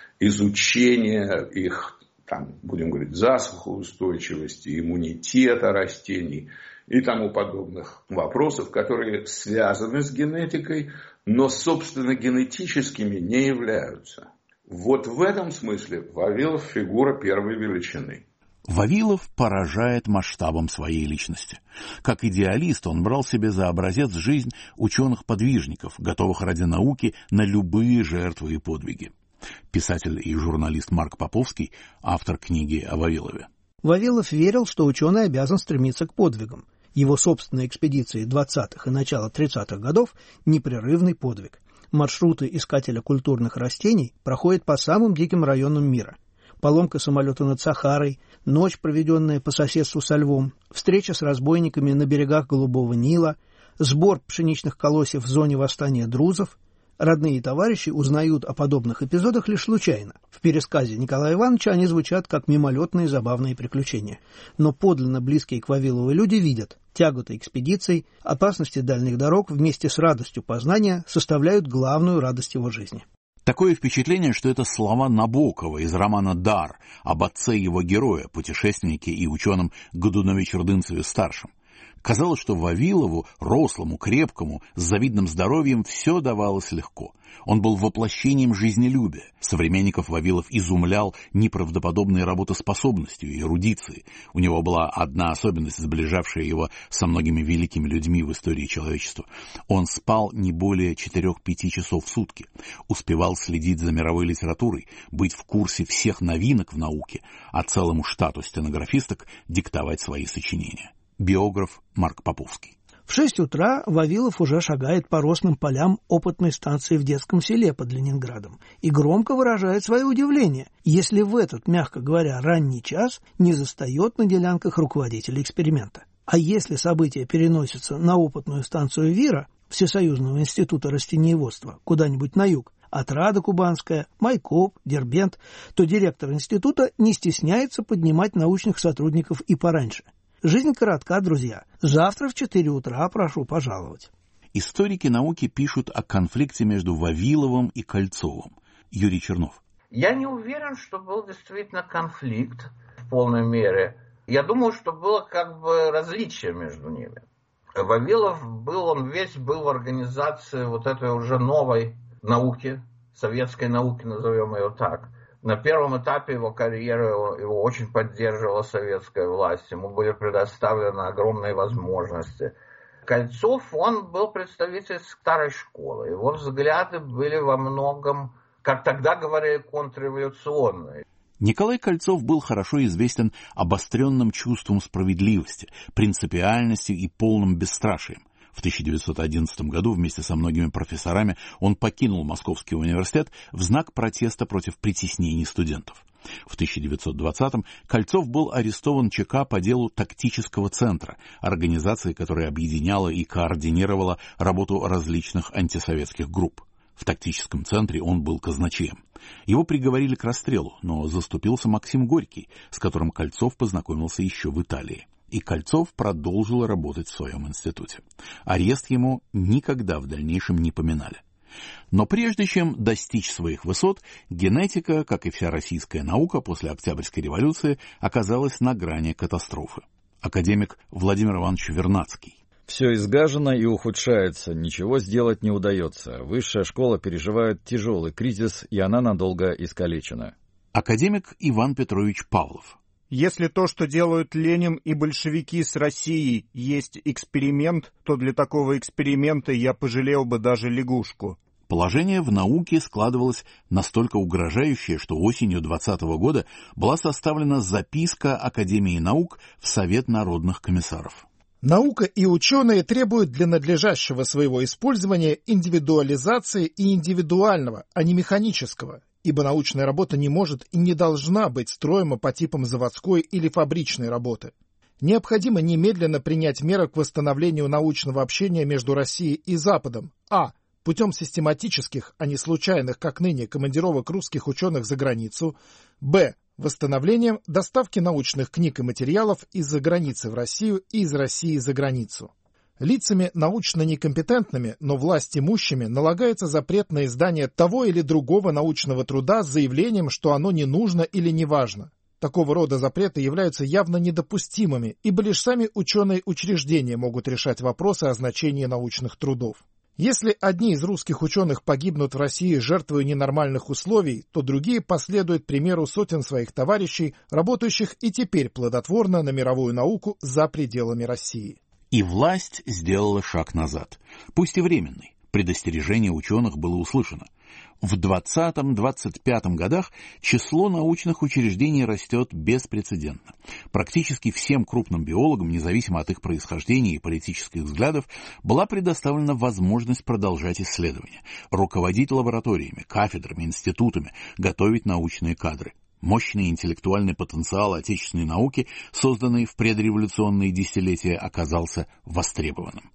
изучения их, будем говорить, засухоустойчивости, иммунитета растений и тому подобных вопросов, которые связаны с генетикой, но, собственно, генетическими не являются. Вот в этом смысле Вавилов фигура первой величины. Вавилов поражает масштабом своей личности. Как идеалист он брал себе за образец жизнь ученых-подвижников, готовых ради науки на любые жертвы и подвиги. Писатель и журналист Марк Поповский, автор книги о Вавилове. Вавилов верил, что ученый обязан стремиться к подвигам. Его собственные экспедиции 20-х и начала 30-х годов – непрерывный подвиг. Маршруты искателя культурных растений проходят по самым диким районам мира. Поломка самолета над Сахарой, ночь, проведенная по соседству со львом, встреча с разбойниками на берегах Голубого Нила, сбор пшеничных колосьев в зоне восстания друзов. Родные и товарищи узнают о подобных эпизодах лишь случайно. В пересказе Николая Ивановича они звучат как мимолетные забавные приключения. Но подлинно близкие к Вавилову люди видят, тяготы экспедиций, опасности дальних дорог вместе с радостью познания составляют главную радость его жизни. Такое впечатление, что это слова Набокова из романа «Дар» об отце его героя, путешественнике и ученом Годунове-Чердынцеве-старшем. Казалось, что Вавилову, рослому, крепкому, с завидным здоровьем, все давалось легко. Он был воплощением жизнелюбия. Современников Вавилов изумлял неправдоподобной работоспособностью и эрудицией. У него была одна особенность, сближавшая его со многими великими людьми в истории человечества. Он спал не более 4-5 часов в сутки, успевал следить за мировой литературой, быть в курсе всех новинок в науке, а целому штату стенографисток диктовать свои сочинения. Биограф Марк Поповский. В 6 утра Вавилов уже шагает по росным полям опытной станции в детском селе под Ленинградом и громко выражает свое удивление, если в этот, мягко говоря, ранний час не застает на делянках руководителя эксперимента. А если события переносятся на опытную станцию ВИРа, Всесоюзного института растениеводства, куда-нибудь на юг, Отрада Кубанская, Майкоп, Дербент, то директор института не стесняется поднимать научных сотрудников и пораньше. Жизнь коротка, друзья. Завтра в 4 утра прошу пожаловать. Историки науки пишут о конфликте между Вавиловым и Кольцовым. Юрий Чернов. Я не уверен, что был действительно конфликт в полной мере. Я думаю, что было как бы различие между ними. Вавилов он весь был в организации вот этой уже новой науки, советской науки, назовем ее так. На первом этапе его карьеры его очень поддерживала советская власть, ему были предоставлены огромные возможности. Кольцов, он был представитель старой школы, его взгляды были во многом, как тогда говорили, контрреволюционные. Николай Кольцов был хорошо известен обостренным чувством справедливости, принципиальностью и полным бесстрашием. В 1911 году вместе со многими профессорами он покинул Московский университет в знак протеста против притеснений студентов. В 1920-м Кольцов был арестован ЧК по делу тактического центра, организации, которая объединяла и координировала работу различных антисоветских групп. В тактическом центре он был казначеем. Его приговорили к расстрелу, но заступился Максим Горький, с которым Кольцов познакомился еще в Италии. И Кольцов продолжил работать в своем институте. Арест ему никогда в дальнейшем не поминали. Но прежде чем достичь своих высот, генетика, как и вся российская наука после Октябрьской революции, оказалась на грани катастрофы. Академик Владимир Иванович Вернадский. Все изгажено и ухудшается, ничего сделать не удается. Высшая школа переживает тяжелый кризис, и она надолго искалечена. Академик Иван Петрович Павлов. Если то, что делают Ленин и большевики с Россией, есть эксперимент, то для такого эксперимента я пожалел бы даже лягушку. Положение в науке складывалось настолько угрожающее, что осенью 2020 года была составлена записка Академии наук в Совет народных комиссаров. Наука и ученые требуют для надлежащего своего использования индивидуализации и индивидуального, а не механического, ибо научная работа не может и не должна быть строема по типам заводской или фабричной работы. Необходимо немедленно принять меры к восстановлению научного общения между Россией и Западом, путем систематических, а не случайных, как ныне, командировок русских ученых за границу, восстановлением доставки научных книг и материалов из-за границы в Россию и из России за границу. Лицами научно некомпетентными, но власть имущими налагается запрет на издание того или другого научного труда с заявлением, что оно не нужно или не важно. Такого рода запреты являются явно недопустимыми, ибо лишь сами ученые учреждения могут решать вопросы о значении научных трудов. Если одни из русских ученых погибнут в России, жертвуя ненормальных условий, то другие последуют примеру сотен своих товарищей, работающих и теперь плодотворно на мировую науку за пределами России. И власть сделала шаг назад, пусть и временный. Предостережение ученых было услышано. В 20-25 годах число научных учреждений растет беспрецедентно. Практически всем крупным биологам, независимо от их происхождения и политических взглядов, была предоставлена возможность продолжать исследования, руководить лабораториями, кафедрами, институтами, готовить научные кадры. Мощный интеллектуальный потенциал отечественной науки, созданный в предреволюционные десятилетия, оказался востребованным.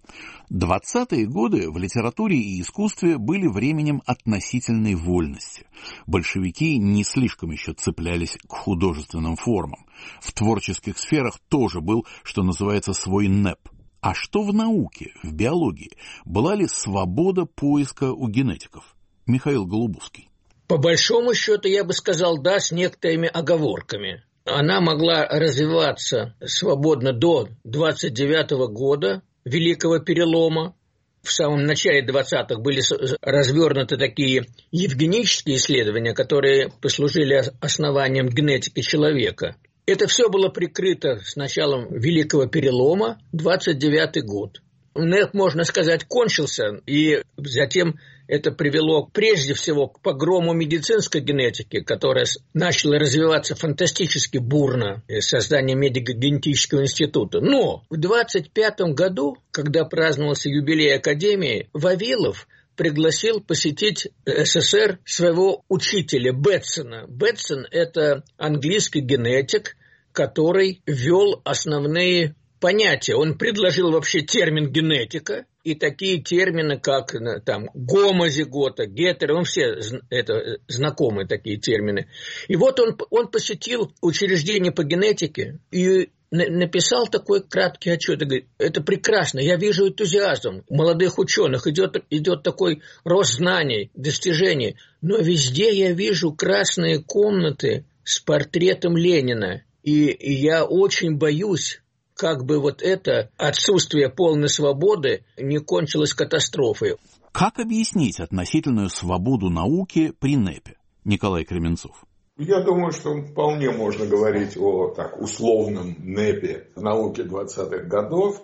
20-е годы в литературе и искусстве были временем относительной вольности. Большевики не слишком еще цеплялись к художественным формам. В творческих сферах тоже был, что называется, свой НЭП. А что в науке, в биологии? Была ли свобода поиска у генетиков? Михаил Голубовский. По большому счету, я бы сказал, да, с некоторыми оговорками. Она могла развиваться свободно до 29-го года, Великого Перелома. В самом начале 20-х были развернуты такие евгенические исследования, которые послужили основанием генетики человека. Это все было прикрыто с началом Великого Перелома, 29-й год. НЭП, можно сказать, кончился, и затем это привело прежде всего к погрому медицинской генетики, которая начала развиваться фантастически бурно, созданием медико-генетического института. Но в 25-м году, когда праздновался юбилей Академии, Вавилов пригласил посетить СССР своего учителя Бетсона. Бетсон – это английский генетик, который ввел основные понятия. Он предложил вообще термин генетика, и такие термины, как там гомозигота, гетеро, все это знакомые такие термины. И вот он посетил учреждение по генетике и написал такой краткий отчет. Говорит, это прекрасно, я вижу энтузиазм молодых ученых, идет такой рост знаний, достижений, но везде я вижу красные комнаты с портретом Ленина, и я очень боюсь, как бы вот это отсутствие полной свободы не кончилось катастрофой. Как объяснить относительную свободу науки при НЭПе? Николай Кременцов. Я думаю, что вполне можно говорить о условном НЭПе науки 20-х годов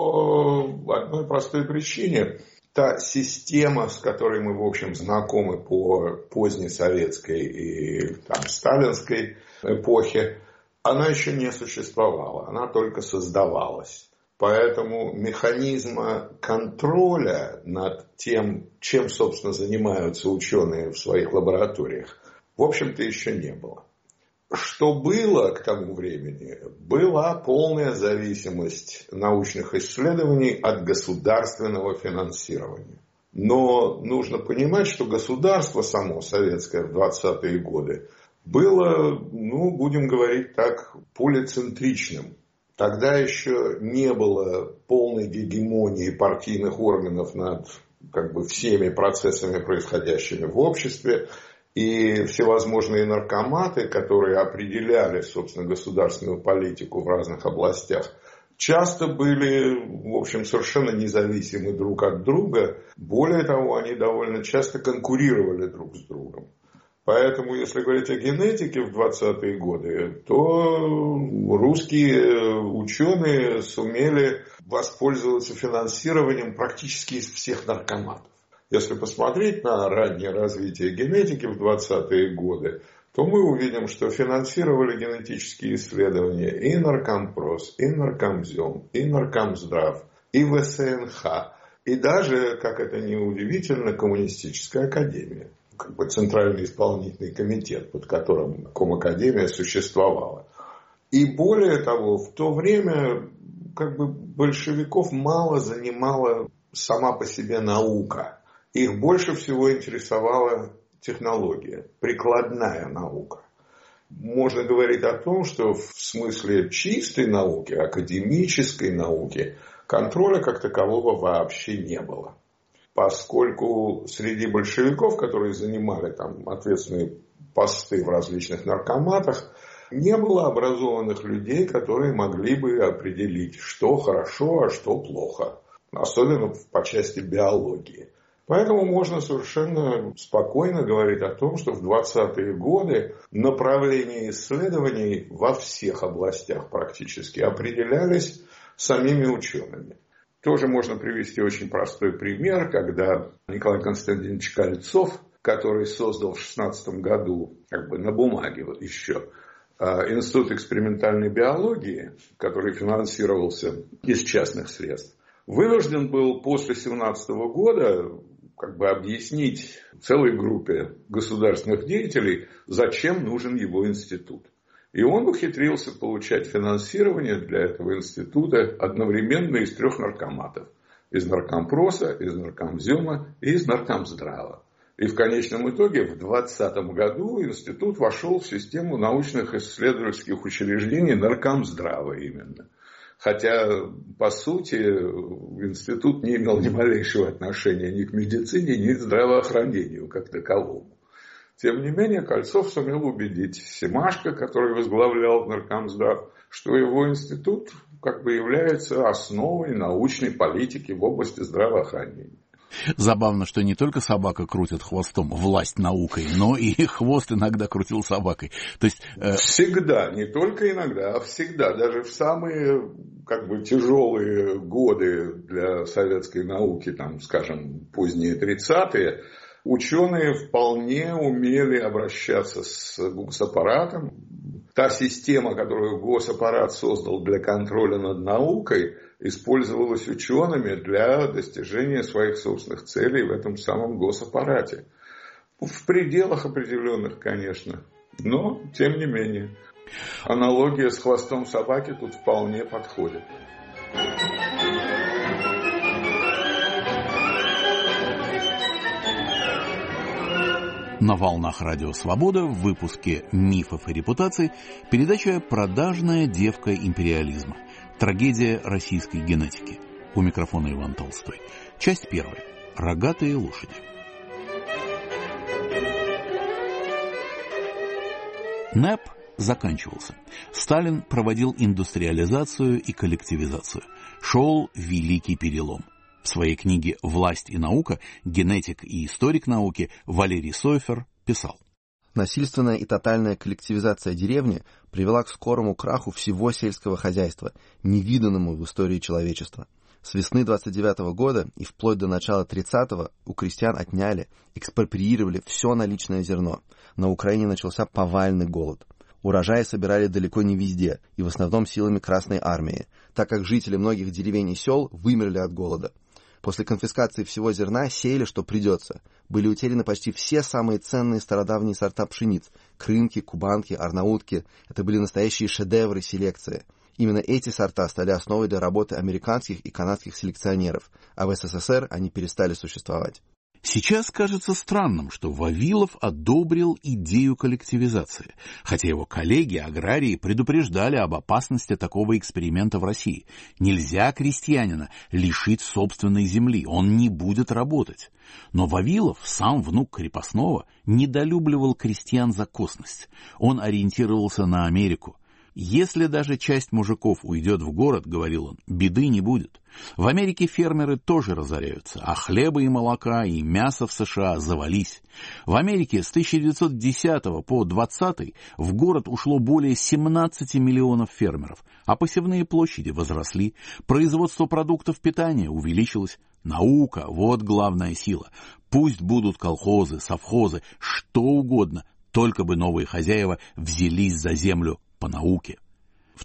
по одной простой причине. Та система, с которой мы, в общем, знакомы по позднесоветской и сталинской эпохе, она еще не существовала, она только создавалась. Поэтому механизма контроля над тем, чем, собственно, занимаются ученые в своих лабораториях, в общем-то, еще не было. Что было к тому времени? Была полная зависимость научных исследований от государственного финансирования. Но нужно понимать, что государство само, советское, в 20-е годы, было, будем говорить так, полицентричным. Тогда еще не было полной гегемонии партийных органов над всеми процессами, происходящими в обществе. И всевозможные наркоматы, которые определяли, собственно, государственную политику в разных областях, часто были, в общем, совершенно независимы друг от друга. Более того, они довольно часто конкурировали друг с другом. Поэтому, если говорить о генетике в 20-е годы, то русские ученые сумели воспользоваться финансированием практически из всех наркоматов. Если посмотреть на раннее развитие генетики в 20-е годы, то мы увидим, что финансировали генетические исследования и Наркомпрос, и Наркомзем, и Наркомздрав, и ВСНХ, и даже, как это ни удивительно, Коммунистическая академия. Центральный исполнительный комитет, под которым Комакадемия существовала. И более того, в то время большевиков мало занимала сама по себе наука. Их больше всего интересовала технология, прикладная наука. Можно говорить о том, что в смысле чистой науки, академической науки, контроля как такового вообще не было. Поскольку среди большевиков, которые занимали ответственные посты в различных наркоматах, не было образованных людей, которые могли бы определить, что хорошо, а что плохо. особенно по части биологии. Поэтому можно совершенно спокойно говорить о том, что в 20-е годы направления исследований во всех областях практически определялись самими учеными. Тоже можно привести очень простой пример, когда Николай Константинович Кольцов, который создал в 16 году, на бумаге еще, Институт экспериментальной биологии, который финансировался из частных средств, вынужден был после 17 года объяснить целой группе государственных деятелей, зачем нужен его институт. И он ухитрился получать финансирование для этого института одновременно из 3 наркоматов. Из Наркомпроса, из Наркомзема и из Наркомздрава. И в конечном итоге в 2020 году институт вошел в систему научных исследовательских учреждений Наркомздрава именно. Хотя, по сути, институт не имел ни малейшего отношения ни к медицине, ни к здравоохранению как таковому. Тем не менее, Кольцов сумел убедить Семашко, который возглавлял Наркомздрав, что его институт является основой научной политики в области здравоохранения. Забавно, что не только собака крутит хвостом, власть наукой, но и хвост иногда крутил собакой. То есть, всегда, не только иногда, а всегда. Даже в самые тяжелые годы для советской науки, скажем, поздние 30-е, ученые вполне умели обращаться с госаппаратом. Та система, которую госаппарат создал для контроля над наукой, использовалась учеными для достижения своих собственных целей в этом самом госаппарате. В пределах определенных, конечно, но тем не менее. Аналогия с хвостом собаки тут вполне подходит. На волнах Радио Свобода в выпуске «Мифов и репутаций» передача «Продажная девка империализма. Трагедия российской генетики». У микрофона Иван Толстой. Часть 1. Рогатые лошади. НЭП заканчивался. Сталин проводил индустриализацию и коллективизацию. Шел великий перелом. В своей книге «Власть и наука» генетик и историк науки Валерий Сойфер писал: насильственная и тотальная коллективизация деревни привела к скорому краху всего сельского хозяйства, невиданному в истории человечества. С весны 29 года и вплоть до начала 30-го у крестьян отняли, экспроприировали все наличное зерно. На Украине начался повальный голод. Урожаи собирали далеко не везде, и в основном силами Красной Армии, так как жители многих деревень и сел вымерли от голода. После конфискации всего зерна сеяли, что придется. Были утеряны почти все самые ценные стародавние сорта пшениц – крынки, кубанки, арнаутки. Это были настоящие шедевры селекции. Именно эти сорта стали основой для работы американских и канадских селекционеров, а в СССР они перестали существовать. Сейчас кажется странным, что Вавилов одобрил идею коллективизации, хотя его коллеги-аграрии предупреждали об опасности такого эксперимента в России. Нельзя крестьянина лишить собственной земли, он не будет работать. Но Вавилов, сам внук крепостного, недолюбливал крестьян за косность. Он ориентировался на Америку. «Если даже часть мужиков уйдет в город, — говорил он, — беды не будет. В Америке фермеры тоже разоряются, а хлеба и молока и мяса в США завались. В Америке с 1910 по 20 в город ушло более 17 миллионов фермеров, а посевные площади возросли, производство продуктов питания увеличилось. Наука — вот главная сила. Пусть будут колхозы, совхозы, что угодно, только бы новые хозяева взялись за землю по науке». В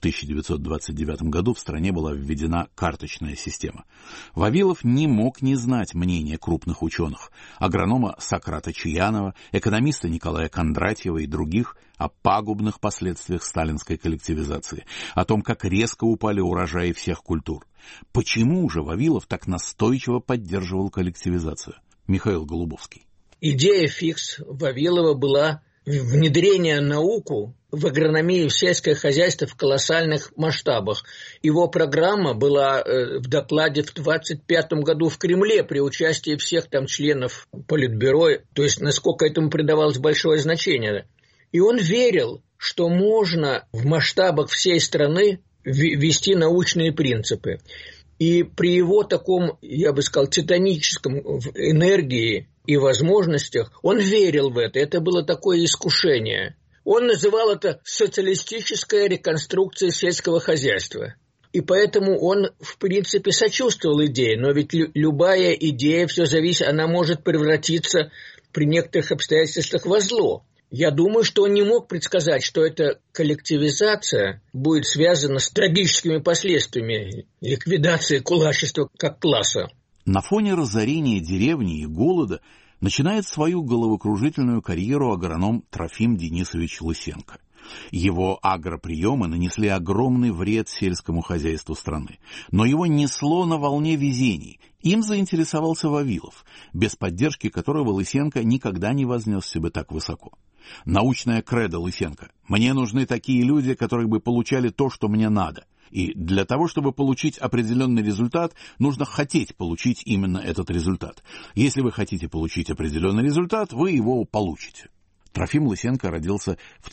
1929 году в стране была введена карточная система. Вавилов не мог не знать мнения крупных ученых, агронома Сократа Чаянова, экономиста Николая Кондратьева и других, о пагубных последствиях сталинской коллективизации, о том, как резко упали урожаи всех культур. Почему же Вавилов так настойчиво поддерживал коллективизацию? Михаил Голубовский. Идея фикс Вавилова была внедрение науку в агрономию, в сельское хозяйство в колоссальных масштабах. Его программа была в докладе в 1925 году в Кремле при участии всех там членов Политбюро, то есть насколько этому придавалось большое значение. И он верил, что можно в масштабах всей страны ввести научные принципы. И при его таком, я бы сказал, титаническом энергии и возможностях, он верил в это. Это было такое искушение. Он называл это социалистическая реконструкция сельского хозяйства. И поэтому он, в принципе, сочувствовал идее. Но ведь любая идея, все зависит, она может превратиться при некоторых обстоятельствах во зло. Я думаю, что он не мог предсказать, что эта коллективизация будет связана с трагическими последствиями ликвидации кулачества как класса. На фоне разорения деревни и голода начинает свою головокружительную карьеру агроном Трофим Денисович Лысенко. Его агроприемы нанесли огромный вред сельскому хозяйству страны. Но его несло на волне везений. Им заинтересовался Вавилов, без поддержки которого Лысенко никогда не вознесся бы так высоко. Научная кредо Лысенко: «Мне нужны такие люди, которые бы получали то, что мне надо. И для того, чтобы получить определенный результат, нужно хотеть получить именно этот результат. Если вы хотите получить определенный результат, вы его получите». Трофим Лысенко родился в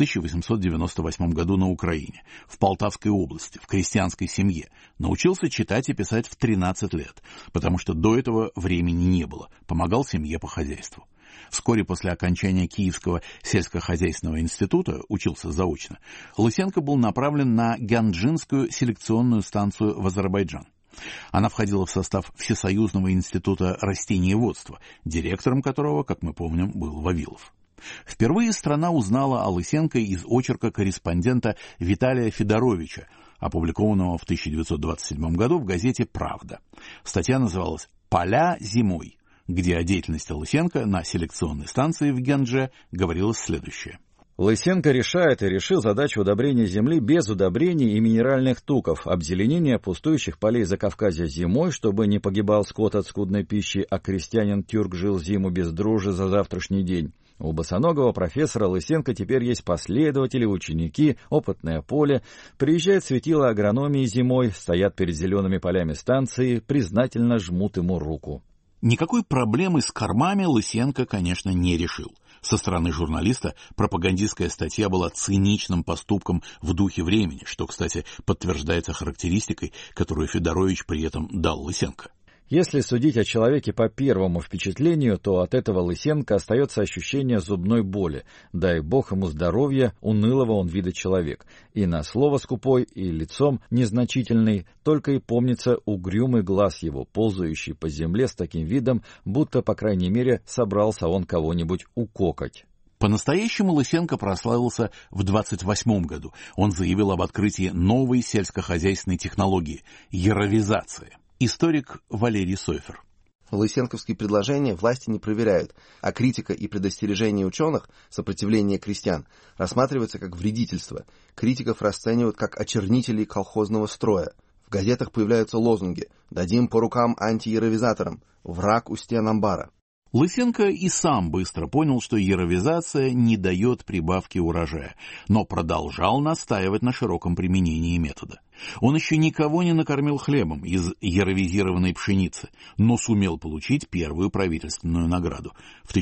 1898 году на Украине, в Полтавской области, в крестьянской семье. Научился читать и писать в 13 лет, потому что до этого времени не было, помогал семье по хозяйству. Вскоре после окончания Киевского сельскохозяйственного института, учился заочно, Лысенко был направлен на Гянджинскую селекционную станцию в Азербайджан. Она входила в состав Всесоюзного института растениеводства, директором которого, как мы помним, был Вавилов. Впервые страна узнала о Лысенко из очерка корреспондента Виталия Федоровича, опубликованного в 1927 году в газете «Правда». Статья называлась «Поля зимой», где о деятельности Лысенко на селекционной станции в Гяндже говорилось следующее. Лысенко решает и решил задачу удобрения земли без удобрений и минеральных туков, обзеленения пустующих полей Закавказья зимой, чтобы не погибал скот от скудной пищи, а крестьянин-тюрк жил зиму без дрожжи за завтрашний день. У босоногого профессора Лысенко теперь есть последователи, ученики, опытное поле. Приезжает светило агрономии зимой, стоят перед зелеными полями станции, признательно жмут ему руку. Никакой проблемы с кормами Лысенко, конечно, не решил. Со стороны журналиста пропагандистская статья была циничным поступком в духе времени, что, кстати, подтверждается характеристикой, которую Федорович при этом дал Лысенко. Если судить о человеке по первому впечатлению, то от этого Лысенко остается ощущение зубной боли. Дай бог ему здоровья, унылого он вида человек. И на слово скупой, и лицом незначительный, только и помнится угрюмый глаз его, ползающий по земле с таким видом, будто, по крайней мере, собрался он кого-нибудь укокать. По-настоящему Лысенко прославился в 1928 году. Он заявил об открытии новой сельскохозяйственной технологии – яровизации. Историк Валерий Сойфер. Лысенковские предложения власти не проверяют, а критика и предостережения ученых, сопротивление крестьян, рассматриваются как вредительство. Критиков расценивают как очернителей колхозного строя. В газетах появляются лозунги «Дадим по рукам антияровизаторам», «Враг у стен амбара». Лысенко и сам быстро понял, что яровизация не дает прибавки урожая, но продолжал настаивать на широком применении метода. Он еще никого не накормил хлебом из яровизированной пшеницы, но сумел получить первую правительственную награду. В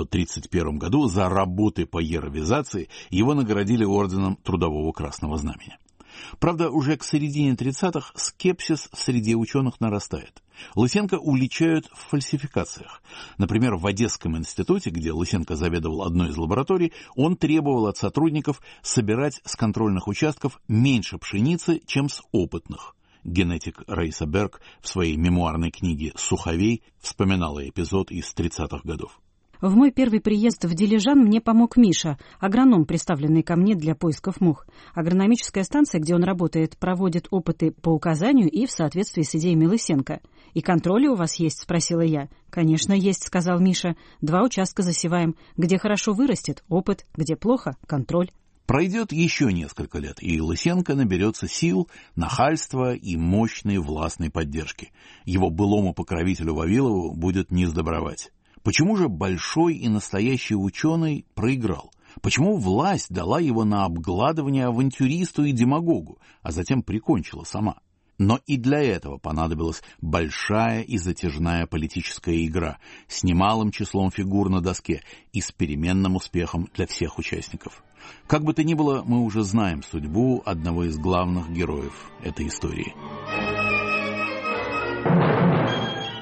1931 году за работы по яровизации его наградили орденом Трудового Красного Знамени. Правда, уже к середине 30-х скепсис в среде ученых нарастает. Лысенко уличают в фальсификациях. Например, в Одесском институте, где Лысенко заведовал одной из лабораторий, он требовал от сотрудников собирать с контрольных участков меньше пшеницы, чем с опытных. Генетик Раиса Берг в своей мемуарной книге «Суховей» вспоминала эпизод из 30-х годов. В мой первый приезд в Дилижан мне помог Миша, агроном, представленный ко мне для поисков мух. Агрономическая станция, где он работает, проводит опыты по указанию и в соответствии с идеями Лысенко. «И контроли у вас есть?» — спросила я. «Конечно, есть», — сказал Миша. 2 участка засеваем. Где хорошо вырастет — опыт, где плохо — контроль». Пройдет еще несколько лет, и Лысенко наберется сил, нахальства и мощной властной поддержки. Его былому покровителю Вавилову будет не сдобровать. Почему же большой и настоящий ученый проиграл? Почему власть дала его на обгладывание авантюристу и демагогу, а затем прикончила сама? Но и для этого понадобилась большая и затяжная политическая игра с немалым числом фигур на доске и с переменным успехом для всех участников. Как бы то ни было, мы уже знаем судьбу одного из главных героев этой истории.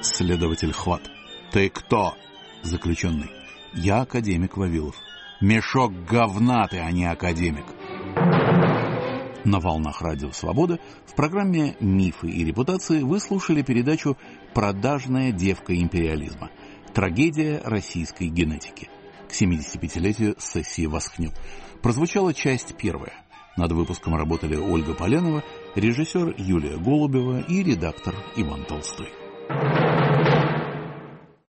Следователь Хват. Ты кто? Заключенный. Я академик Вавилов. Мешок говна ты, а не академик. На волнах Радио Свобода в программе «Мифы и репутации» вы слушали передачу «Продажная девка империализма. Трагедия российской генетики» к 75-летию сессии Восхнил. Прозвучала часть первая. Над выпуском работали Ольга Поленова, режиссер Юлия Голубева и редактор Иван Толстой.